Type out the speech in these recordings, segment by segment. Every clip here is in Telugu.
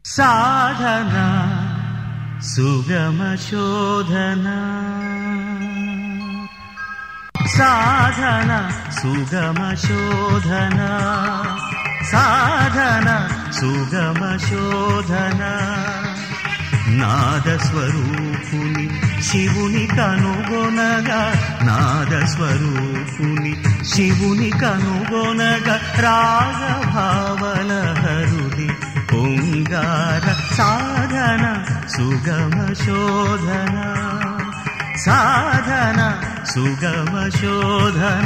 సాధన సుగమ శోధన సాధన సుగమ శోధన సాధన సుగమ శోధన నాదస్వరూపుని శివుని కనుగొనగా నాదస్వరూపుని శివుని కనుగొనగా రాగభావలహరుది పొంగార సాధన సుగమ శోధన సాధన సుగమ శోధన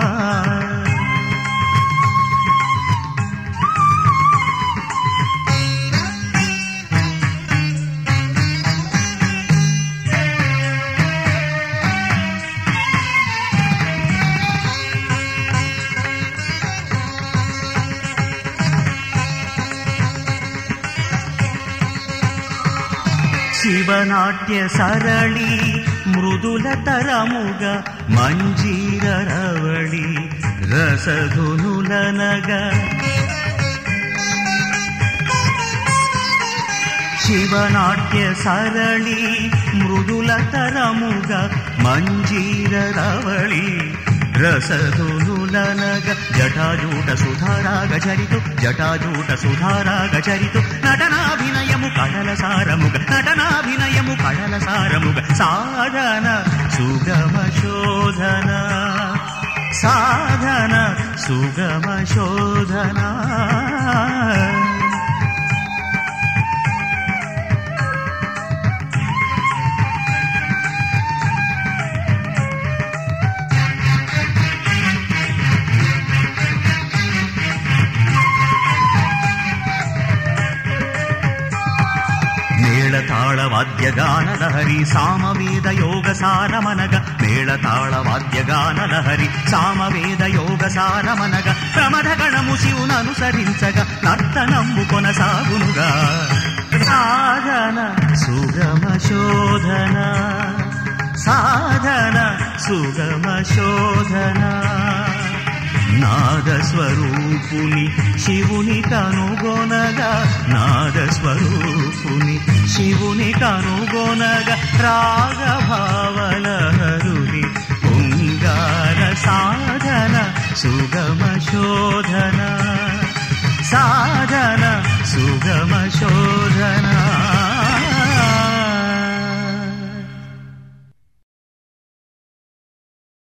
శివనాట్య సరళి మృదుల తరముగ మంజీర రవళి రసధునులనగ శివనాట్య సరళి మృదుల తరముగ మంజీర రవళి రసధునులనగ జటాజూట సుధారాగ చరితు జటాజూట సుధారాగ చరితు నటనాభినయము కళల సారముగ నటనాభినయము కళల సారముగ సాధన సుగమ శోధన సాధన సుగమ శోధన మేళతాళవాద్యగానలహరి సామవేద యోగ సారమనగ మేళతాళవాద్యగానలహరి సామవేద యోగ సారమనగ ప్రమథగణము శివుననుసరించగా నర్తనము కొనసాగునుగా సాధన సుగమ శోధన సాధన సుగమ శోధన నాదస్వరూపుని శివుని కనుగొనగా నాదస్వరూపుని శివుని కనుగొనగా రాగభావలహరుని పొంగార సాధన సుగమ శోధన సాధన సుగమ శోధన